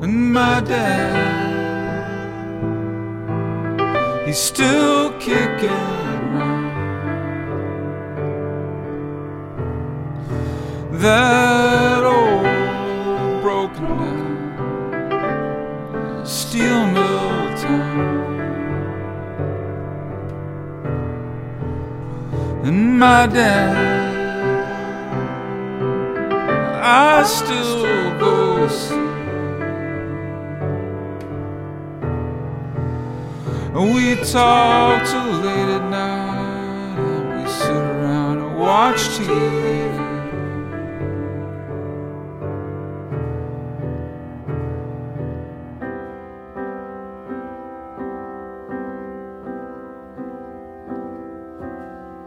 And my dad, he's still kicking around. That old broken down steel mill town. And my dad, I still go see. We talk till late at night, and we sit around and watch TV.